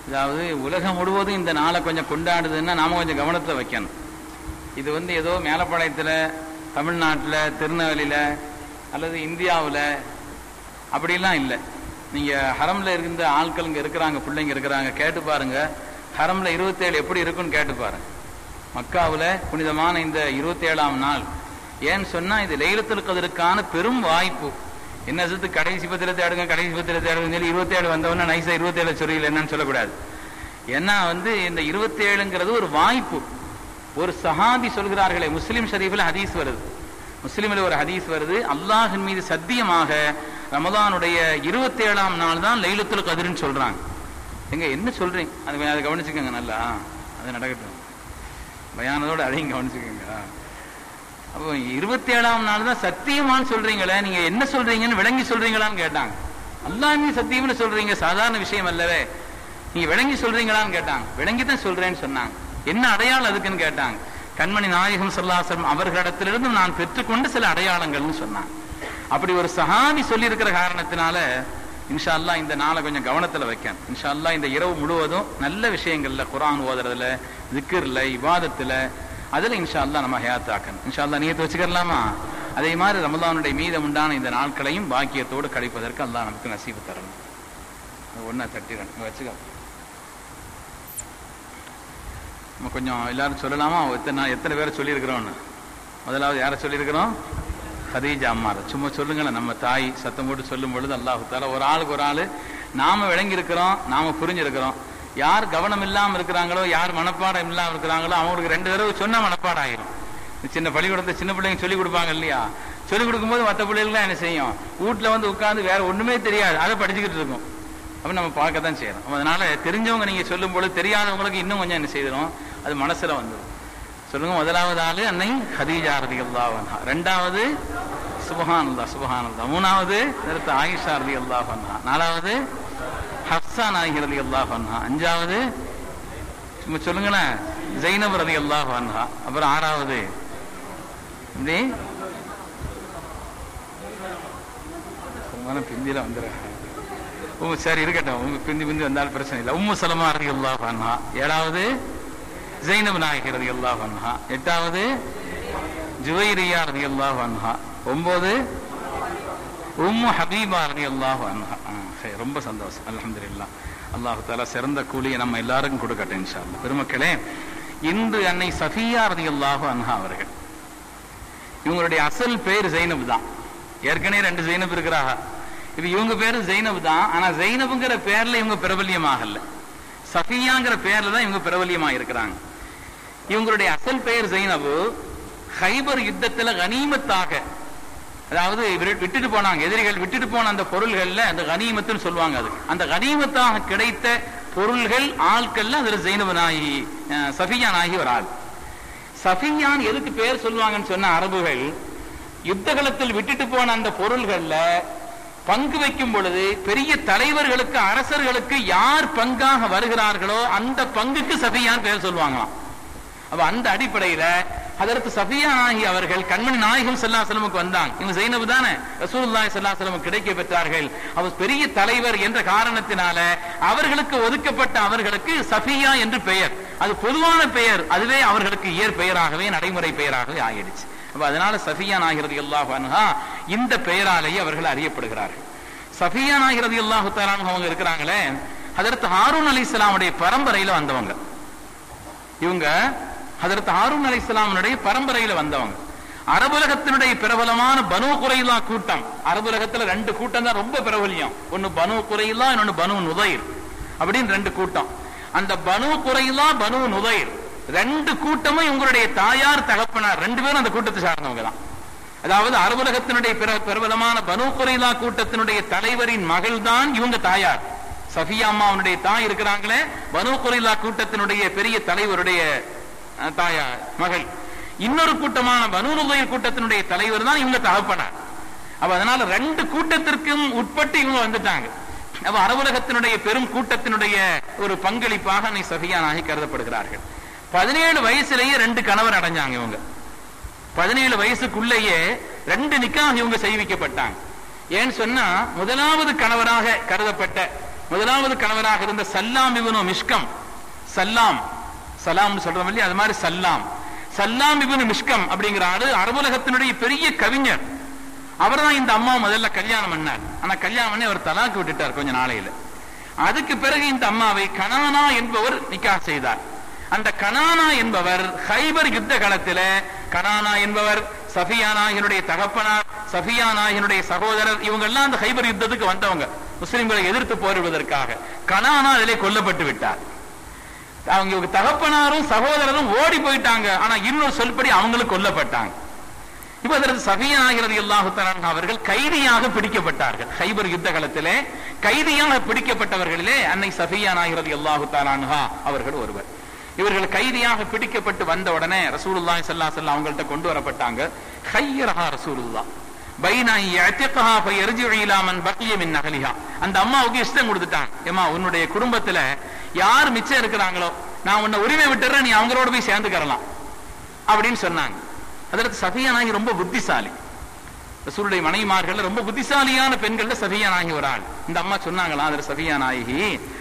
அதாவது உலகம் முழுவதும் இந்த நாளை கொஞ்சம் கொண்டாடுதுன்னா நாம கொஞ்சம் கவனத்தில் வைக்கணும். இது ஏதோ மேலப்பாளையத்தில், தமிழ்நாட்டில், திருநெல்வேலியில் அல்லது இந்தியாவில் அப்படிலாம் இல்லை. நீங்கள் ஹரம்ல இருந்த ஆட்கள் இங்கே இருக்கிறாங்க, பிள்ளைங்க இருக்கிறாங்க, கேட்டு பாருங்க. ஹரம்ல 27 எப்படி இருக்குன்னு கேட்டு பாருங்க. மக்காவில் புனிதமான இந்த 27ஆம் நாள், ஏன்னு சொன்னா இது லைலத்துல் கத்ருக்கான பெரும் வாய்ப்பு. என்ன சொல்றது, கடைசி பத்திர தேடுங்க, கடைசி பத்திர தேடுங்க சொல்லி 27 வந்தவொன்னா நைஸா 27 சொல்லியில் என்னன்னு சொல்லக்கூடாது. ஏன்னா இந்த 27ங்கிறது ஒரு வாய்ப்பு. ஒரு சஹாபி சொல்கிறார்களே, முஸ்லிம் ஷரீஃபில் ஹதீஸ் வருது, முஸ்லிமில் ஒரு ஹதீஸ் வருது, அல்லாஹின் மீது சத்தியமாக ரமதானுடைய 27ஆம் நாள் தான் லைலத்துல் கத்ருன்னு சொல்றாங்க. எங்க என்ன சொல்றீங்க, அதை கவனிச்சுக்கோங்க நல்லா, அது நடக்கட்டும், பயானதோட அதையும் கவனிச்சுக்கோங்க. அப்போ 27ஆம் நாள் தான் சத்தியமானு சொல்றீங்களே, நீங்க என்ன சொல்றீங்கன்னு விளங்கி சொல்றீங்களான்னு கேட்டாங்க. அல்லாஹ் மீது சத்தியம்னு சொல்றீங்க, சாதாரண விஷயம் அல்லவே, நீங்க விளங்கி சொல்றீங்களான்னு கேட்டாங்க. விளங்கித்தான் சொல்றேன்னு சொன்னாங்க. என்ன அடையாளம் அதுக்குன்னு கேட்டாங்க. கண்மணி நாயகம் ஸல்லல்லாஹு அலைஹி வஸல்லம் அவர்களிடத்திலிருந்து நான் பெற்றுக்கொண்ட சில அடையாளங்கள்னு சொன்னாங்க. அப்படி ஒரு சஹாபி சொல்லி இருக்கிற காரணத்தினால இன்ஷா அல்லாஹ் இந்த நாளை கொஞ்சம் கவனத்துல வைக்கணும். இன்ஷா அல்லாஹ் இந்த இரவு முழுவதும் நல்ல விஷயங்கள்ல, குர்ஆன் ஓதுறதுல, திக்ர்ல, இபாதத்துல, அதுல இன்ஷா அல்லாஹ் நம்ம ஹயாத்தாக்கணும். இன்ஷா அல்லாஹ் நியத்து வச்சுக்கலாமா? அதே மாதிரி ரமலானுடைய மீதம் உண்டான இந்த நாட்களையும் பாக்கியத்தோடு கழிப்பதற்கு அல்லாஹ் நமக்கு நசீபு தரணும். ஒன்னா தட்டிடணும் வச்சுக்க. நம்ம கொஞ்சம் எல்லாரும் சொல்லலாமா? எத்தனை பேரை சொல்லியிருக்கிறோம்னு? முதலாவது யாரை சொல்லியிருக்கிறோம்? கதீஜா அம்மாரை. சும்மா சொல்லுங்களேன். நம்ம தாய் சத்தம் போட்டு சொல்லும் பொழுது அல்லாஹு தஆலா ஒரு ஆளுக்கு ஒரு ஆளு நாம விளங்கி இருக்கிறோம், நாம புரிஞ்சிருக்கிறோம். யார் கவனம் இல்லாம இருக்கிறாங்களோ, யார் மனப்பாடம் இல்லாம இருக்கிறாங்களோ, அவங்களுக்கு 2 தடவை சொன்னா மனப்பாடம் ஆயிரும். சின்ன பள்ளிக்கூடத்தை சின்ன பிள்ளைங்க சொல்லிக் கொடுப்பாங்க இல்லையா? சொல்லிக் கொடுக்கும்போது மற்ற பிள்ளைகள்லாம் என்ன செய்யும், வீட்டுல உட்கார்ந்து வேற ஒண்ணுமே தெரியாது, அதை படிச்சுக்கிட்டு இருக்கும். அப்ப நம்ம பார்க்க தான் செய்யறோம். அதனால தெரிஞ்சவங்க நீங்க சொல்லும் பொழுது தெரியாதவங்களுக்கு இன்னும் கொஞ்சம் என்ன செய்யறோம், அது மனசுல வந்துடும். சொல்லுங்க. முதலாவது ஆளு அன்னை கதீஜா ரலியல்லாஹு அன்ஹா, 2வது சுப்ஹானல்லாஹ் சுப்ஹானல்லாஹ், 3வது ஆயிஷா ரலியல்லாஹு அன்ஹா, 4வது ஹப்ஸா நாயகி ரலியல்லாஹு அன்ஹா, 5வது சும்மா சொல்லுங்களேன் ஜைனப் ரலியல்லாஹு அன்ஹா, அப்புறம் 6வது இப்படி பிந்தில வந்துடுற. சரி இருக்கட்டும், பிந்தி வந்தாலும் பிரச்சனை இல்லை. உம்மு சலமா ரலியல்லாஹு அன்ஹா, 7வது ஜைனப் நாயகி ரலியல்லாஹு அன்ஹா, 8வது ஜுவைரியா ரலியல்லாஹு அன்ஹா, 9 உம்மு ஹபீபா ரலியல்லாஹு அன்ஹா. ரொம்ப சந்தோஷம், அல்ஹம்துலில்லாஹ். அல்லாஹ் தஆலா சிறந்த கூலியை நம்ம எல்லாருக்கும் கொடுக்கட்டும் இன்ஷா அல்லாஹ். பெருமக்களே, இன்று அன்னை சஃபியா ரலியல்லாஹு அன்ஹா அவர்கள், இவங்களுடைய அசல் பேர் ஜைனப் தான். ஏற்கனவே 2 ஜைனப் இருக்கிறாங்க. இது இவங்க பேரு ஜைனப் தான். ஆனா ஜைனப்ங்கிற பேர்ல இவங்க பிரபல்யமாகல, சஃபியாங்கிற பேர்ல தான் இவங்க பிரபல்யமா இருக்கிறாங்க. இவங்களுடைய அசல் பெயர் ஜைனப். ஹைபர் யுத்தத்துல கனிமத்தாக, அதாவது விட்டுட்டு போனாங்க, எதிரிகள் விட்டுட்டு போன அந்த பொருள்கள்ல அந்த கனிமத்துன்னு சொல்லுவாங்க. அது அந்த கனிமத்தாக கிடைத்த பொருள்கள் ஆட்கள்ல அதுல ஜைனப் நாயகி, சஃபியா நாயகி ஒரு ஆள். சஃபியான் எதுக்கு பேர் சொல்லுவாங்கன்னு சொன்ன அரபுகள், யுத்த காலத்தில் விட்டுட்டு போன அந்த பொருள்கள்ல பங்கு வைக்கும் பொழுது பெரிய தலைவர்களுக்கு, அரசர்களுக்கு யார் பங்காக வருகிறார்களோ அந்த பங்குக்கு சஃபியான் பேர் சொல்லுவாங்களாம். அப்ப அந்த அடிப்படையில ஹதரத் சஃபியா நாயகி அவர்கள் கண்மணி நாயகம் ஸல்லல்லாஹு அலைஹி வஸல்லம் வந்தாங்க. இவங்க ஜைனப் தானே, ரசூலுல்லாஹி ஸல்லல்லாஹு அலைஹி வஸல்லம் கிடைக்க பெற்றார்கள். அவர் பெரிய தலைவர் என்ற காரணத்தினால அவர்களுக்கு ஒதுக்கப்பட்ட அவர்களுக்கு சஃபியா என்று பெயர். அது பொதுவான பெயர், அதுவே அவர்களுக்கு இயற்பெயராகவே நடைமுறை பெயராகவே ஆயிடுச்சு. அதனால சஃபியா நாயகி ரலியல்லாஹு அன்ஹா இந்த பெயராலேயே அவர்கள் அறியப்படுகிறார்கள். சஃபியா நாயகி ரலியல்லாஹு தஆலா அவங்க இருக்கிறாங்களே, ஹதரத் ஹாரூன் அலைஹிஸ்ஸலாமுடைய பரம்பரையில வந்தவங்க. இவங்க ஹதரத் ஹாரூன் அலைஹிஸ்ஸலாமுடைய பரம்பரையில வந்தவங்க. அரபுலகத்தினுடைய பிரபலமான பனு குரைலா கூட்டம், அரபுலகத்துல 2 கூட்டம் தான் ரொம்ப பிரபலியம். ஒன்னு பனு குரைலா, இன்னொன்னு பனு நுதைர் அப்படின்னு 2 கூட்டம். அந்த பனு குரைலா, பனு நுதைர் 2 கூட்டமும் இவங்களுடைய தாயார் தகப்பனார் 2 பேரும் அந்த கூட்டத்தை சார்ந்தவங்க தான். அதாவது அரபுலகத்தினுடைய பிரபலமான பனு குரைலா கூட்டத்தினுடைய தலைவரின் மகள் தான் இவங்க தாயார். சஃபியா அம்மாவுடைய தாய் இருக்கிறாங்களே, பனு குரைலா கூட்டத்தினுடைய பெரிய தலைவருடைய தாயார் மகள். இன்னொரு கூட்டமான பனு நுதைர் கூட்டத்தினுடைய தலைவர் தான் இவங்க தகப்பனார். அப்ப அதனால 2 கூட்டத்திற்கும் உட்பட்டு இவங்க வந்துட்டாங்க. அப்ப அரபுலகத்தினுடைய பெரும் கூட்டத்தினுடைய ஒரு பங்களிப்பாக அன்னை சஃபியா நாயகி கருதப்படுகிறார்கள். 17 வயசுலேயே 2 கணவர் அடைஞ்சாங்க இவங்க. 17 வயசுக்குள்ளேயே 2 நிக்காஹ் இவங்க செய்விக்கப்பட்டாங்க. ஏன்னு சொன்னா, முதலாவது கணவராக கருதப்பட்ட முதலாவது கணவராக இருந்த சல்லாம் இப்னு மிஷ்கம், சலாம் சொல்றோம் இல்லையா, அது மாதிரி சல்லாம் இப்னு மிஷ்கம் அப்படிங்கிற ஆளு அரபுலகத்தினுடைய பெரிய கவிஞர். அவர் தான் இந்த அம்மா முதல்ல கல்யாணம் பண்ணார். ஆனா கல்யாணம் பண்ணி அவர் தலாக்கு விட்டுட்டார் கொஞ்ச நாளையில. அதுக்கு பிறகு இந்த அம்மாவை கனானா என்பவர் நிக்காஹ் செய்தார். அந்த கனானா என்பவர் ஹைபர் யுத்த காலத்தில, கனானா என்பவர் சஃபியா நாயகனுடைய தகப்பனார், சஃபியா நாயகனுடைய சகோதரர், இவங்க எல்லாம் அந்த ஹைபர் யுத்தத்துக்கு வந்தவங்க முஸ்லிம்களை எதிர்த்து போரிடுவதற்காக. கனானா அதிலே கொல்லப்பட்டு விட்டார். அவங்க தகப்பனாரும் சகோதரரும் ஓடி போயிட்டாங்க. ஆனா இன்னொரு சொல்படி அவங்களும் கொல்லப்பட்டாங்க. இப்ப அதற்கு சஃபியா நாயகர் ரலியல்லாஹு தஆலா அவர்கள் கைதியாக பிடிக்கப்பட்டார்கள். ஹைபர் யுத்த காலத்திலே கைதியாக பிடிக்கப்பட்டவர்களிலே அன்னை சஃபியா நாயகர் ரலியல்லாஹு தஆலா அவர்கள் ஒருவர். இவர்கள் கைதியாக பிடிக்கப்பட்டு வந்த உடனே ரசூலுல்லாஹி ஸல்லல்லாஹு அலைஹி வஸல்லம் அவங்கள்ட்ட கொண்டு வரப்பட்டாங்க. ஹய்யரஹா ரசூலுல்லாஹ் பைனா யஅதிகஹா ஃபயர்ஜிஉ இலா மன் பகிய மின் அஹ்லிஹா. அந்த அம்மாவுக்கு இஷ்டம் கொடுத்துட்டாங்க. ஏமா, உன்னுடைய குடும்பத்துல யார் மிச்சம் இருக்கிறாங்களோ நான் உன்னை உரிமை விட்டுறேன், நீ அவங்களோட போய் சேர்ந்துக்கறலாம் அப்படின்னு சொன்னாங்க. அதற்கு சஃபியா நாயகி ரொம்ப புத்திசாலி. ரசூலுடைய மனைவிமார்கள் ரொம்ப புத்திசாலியான பெண்கள்ல சஃபியா நாயகி ஒரு ஆள். இந்த அம்மா சொன்னாங்களா, அதுல சஃபியா நாயகி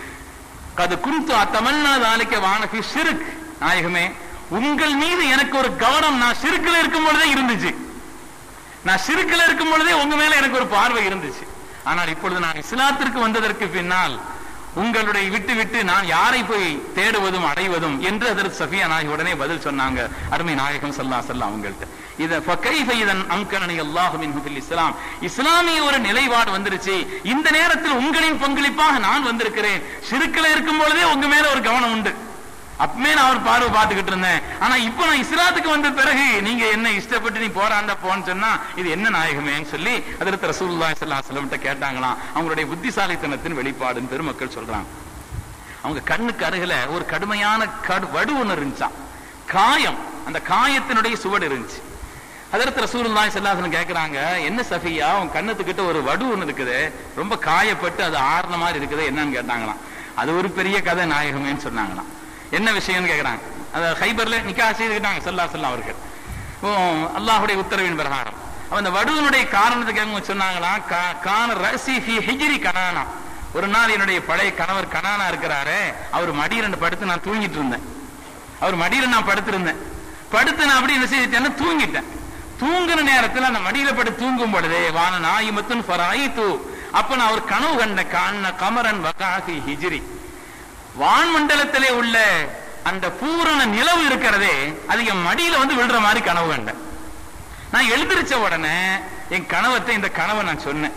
கது குந்து அத்தமன்னா தாலிக்க வானஃபி ஷிர்க், நாயகமே உங்கள் மீது எனக்கு ஒரு கவனம் நான் ஷிர்க்ல இருக்கும் பொழுதே இருந்துச்சு. நான் ஷிர்க்ல இருக்கும் பொழுதே உங்க மேல எனக்கு ஒரு பார்வை இருந்துச்சு. ஆனால் இப்பொழுது நான் இஸ்லாத்திற்கு வந்ததற்கு பின்னால் உங்களுடைய விட்டு நான் யாரை போய் தேடுவதும் அடைவதும் என்று அதற்கு சஃபியா நாயகி உடனே பதில் சொன்னாங்க. அருமை நாயகம் ஸல்லல்லாஹு அலைஹி வஸல்லம் அவங்கள்ட்ட இத ஃபகைஃப இதன் அம்கனனி அல்லாஹு மின்ஹு ஃபில் இஸ்லாம், இஸ்லாமிய ஒரு நிலைப்பாடு வந்துருச்சு. இந்த நேரத்தில் உங்களின் பங்களிப்பாக நான் வந்திருக்கிறேன். ஷிர்க்ல இருக்கும் பொழுதே உங்க மேல ஒரு கவனம் உண்டு. அப்பமே நான் ஒரு பார்வை பார்த்துக்கிட்டு இருந்தேன். ஆனா இப்ப நான் இஸ்லாத்துக்கு வந்த பிறகு நீங்க என்ன இஷ்டப்பட்டு நீ போராண்ட போன்னு சொன்னா இது என்ன நாயகமேன்னு சொல்லி அதற்கு ரசூலுல்லாஹி ஸல்லல்லாஹு அலைஹி வஸல்லம் கேட்டாங்களாம். அவங்களுடைய புத்திசாலித்தனத்தின் வெளிப்பாடுன்னு பெருமக்கள் சொல்றாங்க. அவங்க கண்ணுக்கு அருகில ஒரு கடுமையான வடு ஒண்ணு இருந்துச்சாம், காயம். அந்த காயத்தினுடைய சுவடு இருந்துச்சு. அதற்கு ரசூலுல்லாஹி ஸல்லல்லாஹு அலைஹி வஸல்லம் கேக்குறாங்க, என்ன சஃபியா உன் கண்ணத்துக்கிட்ட ஒரு வடு ஒண்ணு இருக்குது, ரொம்ப காயப்பட்டு அது ஆறுன மாதிரி இருக்குது, என்னன்னு கேட்டாங்களாம். அது ஒரு பெரிய கதை நாயகமேன்னு சொன்னாங்களாம். என்ன விஷயம்னு கேக்குறாங்க. அத ஹைபர்ல நிக்காஹ் செய்துக்கிட்டாங்க ஸல்லல்லாஹு அலைஹி வஸல்லம் அவர்கள் அல்லாஹ்வுடைய உத்தரவின் பிரகாரம். அந்த வடுவினுடைய காரணத்துக்கு அவங்க சொன்னாங்களாம், கான ரஸி ஃபீ ஹிஜ்ரி கனானா, ஒரு நாள் என்னுடைய பழைய கணவர் கனானா இருக்கிறாரு, அவர் மடியில படுத்து நான் தூங்கிட்டு இருந்தேன். அவர் மடியில நான் படுத்திருந்தேன். படுத்து நான் அப்படி என்ன செய்தேன்னு தூங்கிட்டேன். தூங்குற நேரத்தில் அந்த மடியில படுத்து தூங்கும் பொழுதே வான நாயிமத்துன் ஃபராயிது, அப்ப நான் ஒரு கனவு கண்ட கான கமரன் வகாஃபி ஹிஜ்ரி, வான்மண்டலத்திலே உள்ள அந்த பூரண நிலவு இருக்கிறதே அது என் மடியில வந்து விழுற மாதிரி கனவு கண்டேன். நான் எழுந்திருச்ச உடனே என் கனவத்தை இந்த கனவை நான் சொன்னேன்.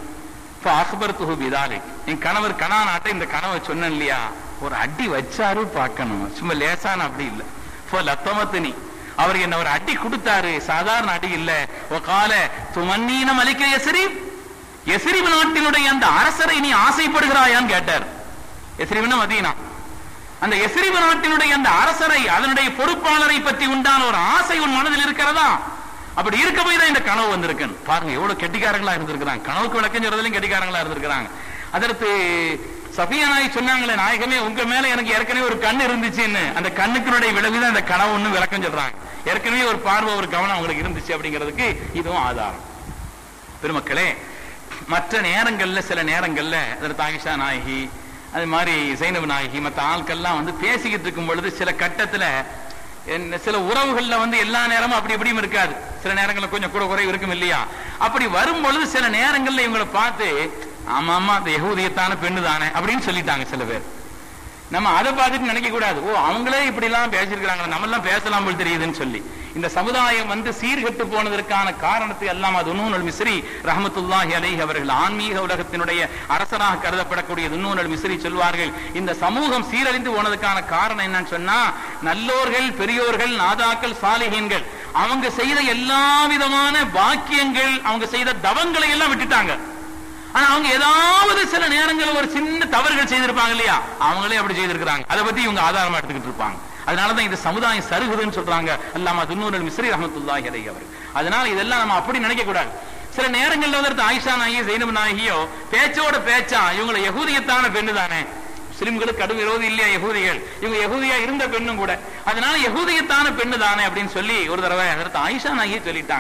என் கணவர் கனானாட்ட இந்த கனவை சொன்னேன் இல்லையா, ஒரு அடி வச்சாரு பார்க்கணும், சும்மா லேசான அப்படி இல்ல. லத்தமத்தினி, அவர் என்ன ஒரு அடி கொடுத்தாரு, சாதாரண அடி இல்ல. கால துமன்னீன மலிக்க எஸ்ரீப், எஸ்ரீப் நாட்டினுடைய அந்த அரசரை நீ ஆசைப்படுகிறாயான்னு கேட்டார். எஸ்ரீப்னா மதீனா. அந்த எஸ்ரீப் நாட்டினுடைய அந்த அரசரை, அதனுடைய பொறுப்பாளரை பற்றி உண்டான ஒரு ஆசை உன் மனதில் இருக்கிறதா? அப்படி இருக்க போய் தான் இந்த கனவு வந்திருக்கு. பாருங்க எவ்வளவு கெட்டிக்காரங்களா இருந்திருக்கிறாங்க, கனவுக்கு விளக்கம் சொல்றதுலயும் கெட்டிக்காரங்களா இருந்திருக்கிறாங்க. அதற்கு சஃபியா நாயகி சொன்னாங்களே, நாயகமே உங்க மேல எனக்கு ஏற்கனவே ஒரு கண் இருந்துச்சுன்னு, அந்த கண்ணுக்குடைய விளைவுதான் அந்த கனவு ஒண்ணு விளக்கம் சொல்றாங்க. ஏற்கனவே ஒரு பார்வை ஒரு கவனம் அவங்களுக்கு இருந்துச்சு அப்படிங்கிறதுக்கு இதுவும் ஆதாரம். பெருமக்களே, மற்ற நேரங்கள்ல சில நேரங்கள்ல அதற்கு ஆயிஷா நாயகி, அது மாதிரி ஸைனப் நாயகி, மற்ற ஆட்கள்லாம் வந்து பேசிக்கிட்டு இருக்கும் பொழுது சில கட்டத்துல சில உறவுகள்ல வந்து எல்லா நேரமும் அப்படி எப்படியும் இருக்காது, சில நேரங்கள்ல கொஞ்சம் கூட குறைவு இருக்கும் இல்லையா. அப்படி வரும் பொழுது சில நேரங்கள்ல இவங்களை பார்த்து ஆமா ஆமா அந்த யஹூதியத்தான பெண்ணு தானே அப்படின்னு சொல்லிட்டாங்க சில பேர். நம்ம அதை பார்த்துட்டு நினைக்க கூடாது, ஓ அவங்களே இப்படி எல்லாம் பேசிருக்கிறாங்க, நம்ம எல்லாம் பேசலாம் போல் தெரியுதுன்னு சொல்லி. இந்த சமுதாயம் வந்து சீர்கெட்டு போனதற்கான காரணத்தை எல்லாம் துன்னூன் அல் மிஸ்ரி ரஹ்மத்துல்லாஹி அலைஹி அவர்கள், ஆன்மீக உலகத்தினுடைய அரசராக கருதப்படக்கூடிய துன்னூன் அல் மிஸ்ரி சொல்வார்கள், இந்த சமூகம் சீரழிந்து போனதுக்கான காரணம் என்னன்னு சொன்னா, நல்லோர்கள், பெரியோர்கள், நாதாக்கள், சாலிஹீன்கள் அவங்க செய்த எல்லா விதமான பாக்கியங்கள், அவங்க செய்த தவங்களை எல்லாம் விட்டுட்டாங்க. ஆனா அவங்க ஏதாவது சில நேரங்கள் ஒரு சின்ன தவறுகள் செய்திருப்பாங்க இல்லையா, அவங்களே அப்படி செய்திருக்கிறாங்க. அதை பத்தி இவங்க ஆதாரமா எடுத்துக்கிட்டு இருப்பாங்க. அதனாலதான் இந்த சமுதாயம் சருகுதுன்னு சொல்றாங்க அல்லாமா துன்னூன் அல் மிஸ்ரி ரஹ்மத்துல்லாஹி அலைஹி அவர். அதனால இதெல்லாம் நம்ம அப்படி நினைக்க கூடாது. சில நேரங்கள்ல வந்து ஆயிஷா நாயகி, ஸைனப் நாயகியோ பேச்சோட பேச்சா இவங்களை யஹூதியத்தான பெண்ணு தானே, முஸ்லிம்களுக்கு கடும் விரோதி இல்லையா யஹூதிகள், இவங்க யஹூதியா இருந்த பெண்ணும் கூட, அதனால யஹூதியத்தான பெண்ணு தானே அப்படின்னு சொல்லி ஒரு தடவை அதற்கு ஆயிஷா நாயகி சொல்லிட்டாங்க.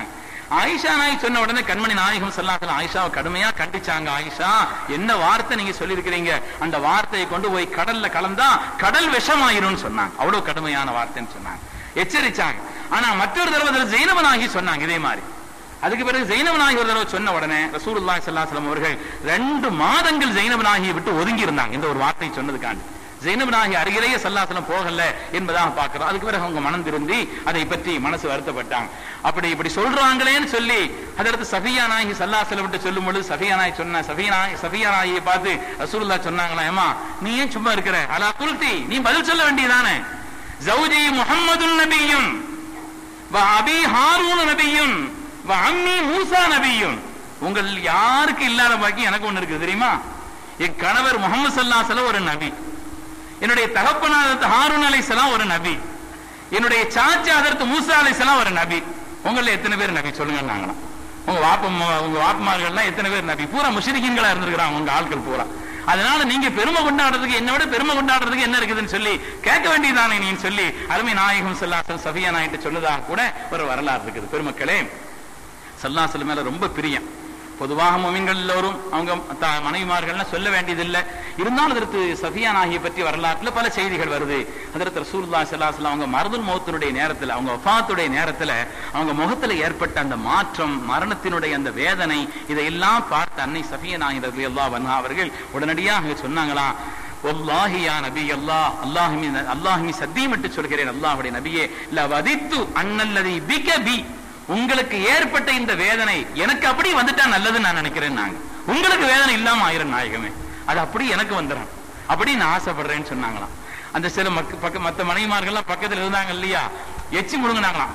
ஆயிஷா நாயகி சொன்ன உடனே கண்மணி நாயகம் ஸல்லல்லாஹு அலைஹி வஸல்லம் ஆயிஷாவை கடுமையா கண்டிச்சாங்க. ஆயிஷா, என்ன வார்த்தை நீங்க சொல்லியிருக்கிறீங்க, அந்த வார்த்தையை கொண்டு போய் கடல்ல கலந்தா கடல் விஷமாயிரும்னு சொன்னாங்க. அவ்வளவு கடுமையான வார்த்தைன்னு சொன்னாங்க, எச்சரிச்சாங்க. ஆனா மற்றொரு தடவை ஜெய்னப் நாயகி சொன்னாங்க இதே மாதிரி. அதுக்கு பிறகு ஜெய்னப் நாயகி ஒரு தடவை சொன்ன உடனே ரசூலுல்லாஹி ஸல்லல்லாஹு அலைஹி வஸல்லம் அவர்கள் 2 மாதங்கள் ஜெய்னப் நாயகியை விட்டு ஒதுங்கி இருந்தாங்க இந்த ஒரு வார்த்தை சொன்னதுக்காண்டி. ஜெய்னப் நாயகி அருகிலேயே ஸல்லல்லாஹு அலைஹி வஸல்லம் போகல என்பதாக பார்க்கிறோம். அதுக்கு பிறகு அவங்க மனம் திருந்தி அதை பற்றி மனசு வருத்தப்பட்டாங்க. அப்படி இப்படி சொல்றாங்களேன்னு சொல்லி அதற்கு சஃபியா நாயகி ஸல்லல்லாஹு அலைஹி வஸல்லம் சொல்லும் பொழுது சஃபியா நாயகியை பார்த்து ரசூலுல்லாஹ் சொன்னாங்களா, ஏமா நீ ஏன் சும்மா இருக்கிற, அலா குல்தி, நீ பதில் சொல்ல வேண்டியதானே. ஜௌஜி முஹம்மதுன் நபியுன் வ அபி ஹாரூன் நபியுன் வ அம்மி மூசா நபியுன். உங்கள் யாருக்கு இல்லாத பாக்கி எனக்கு ஒண்ணு இருக்கு தெரியுமா? என் கணவர் முஹம்மது ஸல்லல்லாஹு அலைஹி வஸல்லம் ஒரு நபி, என்னுடைய தகப்பனார் ஹாரூன் அலைஹிஸ்ஸலாம் ஒரு நபி, என்னுடைய சாச்சா ஹஜ்ரத் மூசா அலைஹிஸ்ஸலாம் ஒரு நபி. உங்கள எத்தனை பேர் நபி சொல்லுங்க நாங்களாம். உங்க வாப்பமார்கள்லாம் எத்தனை பேர் நபி? பூரா முஷ்ரிக்கீன்களா இருந்திருக்கிறாங்க உங்க ஆட்கள் பூரா. அதனால நீங்க பெருமை கொண்டாடுறதுக்கு, என்னை விட பெருமை கொண்டாடுறதுக்கு என்ன இருக்குதுன்னு சொல்லி கேட்க வேண்டியதானே நீன்னு சொல்லி அருமை நாயகம் ஸல்லல்லாஹு அலைஹி வஸல்லம் சஃபியா நாயிட்ட சொன்னதாக கூட ஒரு வரலாறு இருக்குது. பெருமக்களே, ஸல்லல்லாஹு அலைஹி வஸல்லம் மேல ரொம்ப பிரியம். பொதுவாக முஃமின்கள் எல்லோரும் அவங்க மனைவிமார்கள்லாம் சொல்ல வேண்டியதில்லை. இருந்தாலும் அதற்கு சஃபியா நாயகியை பற்றி வரலாற்றுல பல செய்திகள் வருது. அதற்கு ரசூலுல்லாஹி ஸல்லல்லாஹு அலைஹி வஸல்லம் அவங்க மர்துல் மௌத்துடைய நேரத்தில், அவங்க வஃபாத்துடைய நேரத்தில் அவங்க முகத்துல ஏற்பட்ட அந்த மாற்றம், மரணத்தினுடைய அந்த வேதனை, இதையெல்லாம் பார்த்த அன்னை சஃபியா நாயகி ரலியல்லாஹு அன்ஹா அவர்கள் உடனடியாக சொன்னாங்களாம், வல்லாஹி யா நபி அல்லாஹ், அல்லாஹ்மி சத்தியமிட்டு சொல்கிறேன் அல்லாஹ்வுடைய நபியே, லவதித்து அன்னல்லதி பிக பி, உங்களுக்கு ஏற்பட்ட இந்த வேதனை எனக்கு அப்படி வந்துட்டா நல்லதுன்னு நான் நினைக்கிறேன். நாங்க உங்களுக்கு வேதனை இல்லாம ஆயிரம் நாயகமே, அது அப்படி எனக்கு வந்துடும் அப்படி நான் ஆசைப்படுறேன்னு சொன்னாங்களாம். அந்த சில மற்ற மனைவிமார்கள்லாம் பக்கத்துல இருந்தாங்க இல்லையா, எச்சி முழுங்கினாங்களாம்.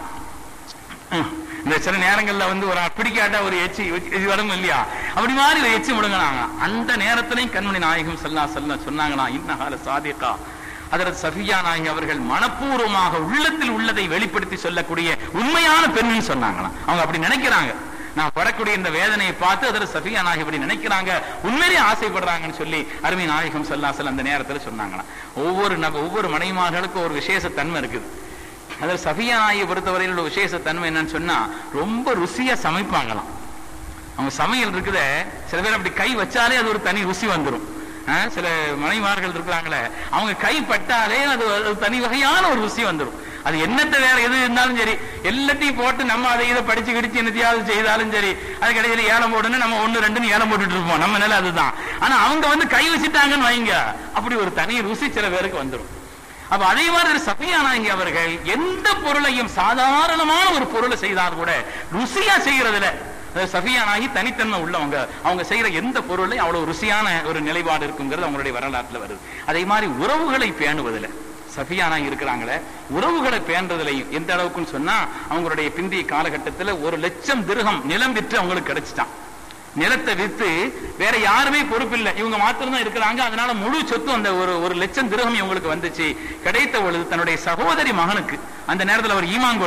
இந்த சில நேரங்கள்ல ஒரு பிடிக்காட்டா ஒரு எச்சி வரும் இல்லையா, அப்படி மாதிரி ஒரு எச்சி முழுங்கினாங்க. அந்த நேரத்திலையும் கண்மணி நாயகம் ஸல்லல்லாஹு அலைஹி வஸல்லம் சொன்னாங்களாம், இன்னஹால சாதிகா, அதற்கு சஃபியா நாயகி அவர்கள் மனப்பூர்வமாக உள்ளத்தில் உள்ளதை வெளிப்படுத்தி சொல்லக்கூடிய உண்மையான பெண்ணுன்னு சொன்னாங்களாம். அவங்க அப்படி நினைக்கிறாங்க, நான் படக்கூடிய இந்த வேதனையை பார்த்து அதற்கு சஃபியா நாயகி அப்படி நினைக்கிறாங்க, உண்மையிலே ஆசைப்படுறாங்கன்னு சொல்லி அருமை நாயகம் ஸல்லல்லாஹு அலைஹி வஸல்லம் அந்த நேரத்தில் சொன்னாங்களாம். ஒவ்வொரு மனைவிமார்களுக்கும் ஒரு விசேஷ தன்மை இருக்குது. அதில் சஃபியா நாயகியை பொறுத்தவரையில் உள்ள விசேஷ தன்மை என்னன்னு சொன்னா, ரொம்ப ருசியா சமைப்பாங்களாம். அவங்க சமையல் இருக்குதே, சில பேர் அப்படி கை வச்சாலே அது ஒரு தனி ருசி வந்துடும். சில மனைவிமார்கள் இருக்கிறாங்களே, அவங்க கை பட்டாலே அது தனி வகையான ஒரு ருசி வந்துடும். அது என்னத்தை வேற எது இருந்தாலும் சரி, எல்லாத்தையும் போட்டு நம்ம அதை இதை படிச்சு கிடிச்சு என்னத்தையாவது செய்தாலும் சரி, அது கடைசியில் ஏலம் போடுன்னு நம்ம 1, 2 ஏலம் போட்டுட்டு இருப்போம், நம்ம நிலை அதுதான். ஆனா அவங்க கை வச்சுட்டாங்கன்னு வைங்க, அப்படி ஒரு தனி ருசி சில பேருக்கு வந்துடும். அப்ப அதே மாதிரி சஃபியா நாயகி அவர்கள் எந்த பொருளையும் சாதாரணமான ஒரு பொருளை செய்தால் கூட ருசியா செய்யறதுல சஃபியா நாயகி தனித்தன்மை உள்ளவங்க. அவங்க செய்யற எந்த பொருளையும் அவ்வளவு ருசியான ஒரு நிலைப்பாடு இருக்குங்கிறது அவங்களுடைய வரலாற்றுல வருது. அதே மாதிரி உறவுகளை பேணுவதில் சஃபியா நாயகி இருக்கிறாங்களே, உறவுகளை பேணுறதுலையும் எந்த அளவுக்குன்னு சொன்னா, அவங்களுடைய பிந்திய காலகட்டத்தில் 1,00,000 திர்ஹம் நிலம் விற்று அவங்களுக்கு கிடைச்சிட்டான். நிலத்தை வித்து வேற யாருமே பொறுப்பில்லை, இவங்க மாத்திரம் தான் இருக்கிறாங்க. அதனால முழு சொத்து அந்த 1,00,000 திர்ஹம் இவங்களுக்கு வந்துச்சு. கிடைத்த பொழுது தன்னுடைய சகோதரி மகனுக்கு, அந்த நேரத்தில் அவர் ஈமான்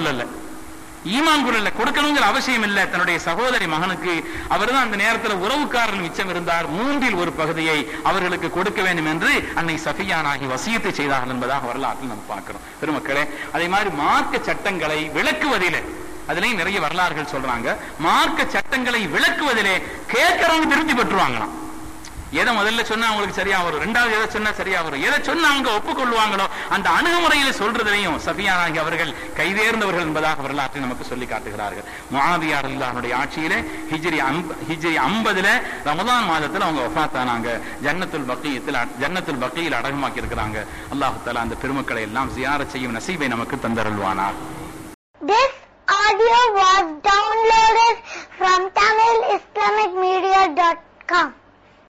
கொள்ளல கொடுக்கணுங்கிற அவசியம் இல்லை, தன்னுடைய சகோதரி மகனுக்கு அவர் தான் அந்த நேரத்தில் உறவுக்காரர்கள் மிச்சம் இருந்தார், 3இல் 1 பகுதியை அவர்களுக்கு கொடுக்க வேண்டும் என்று அன்னை சஃபியா நாயகி வசியத்தை செய்தார்கள் என்பதாக வரலாற்றில் நம்ம பார்க்கிறோம். பெருமக்களே, அதே மாதிரி மார்க்க சட்டங்களை விளக்குவதிலே அதுலயும் நிறைய வரலாறுகள் சொல்றாங்க. மார்க்க சட்டங்களை விளக்குவதிலே கேட்கிறவங்க திருப்தி பெற்றுவாங்களாம். எதை முதல்ல சொன்னா அவங்களுக்கு சரியா வரும், 2வது எதை சொன்னா சரியா வரும், எதை சொன்னா அவங்க ஒப்புக்கொள்வாங்களோ அந்த அணுகுமுறையில சொல்றதுலையும் சஃபியா நாயகி அவர்கள் கைதேர்ந்தவர்கள் என்பதாக வரலாற்றை நமக்கு சொல்லி காட்டுகிறார்கள். முஆவியா ரலியல்லாஹு ஆட்சியிலே ஹிஜ்ரி 50 ரமதான் மாதத்தில் அவங்க வஃபாத் ஆனாங்க. ஜன்னத்துல் பக்கீயில் அடக்கமாக்கி இருக்கிறாங்க. அல்லாஹ் தஆலா அந்த பெருமக்களை எல்லாம் ஜியாரத் செய்யும் நசீபை நமக்கு தந்தருள்வானார். This audio was downloaded from Tamil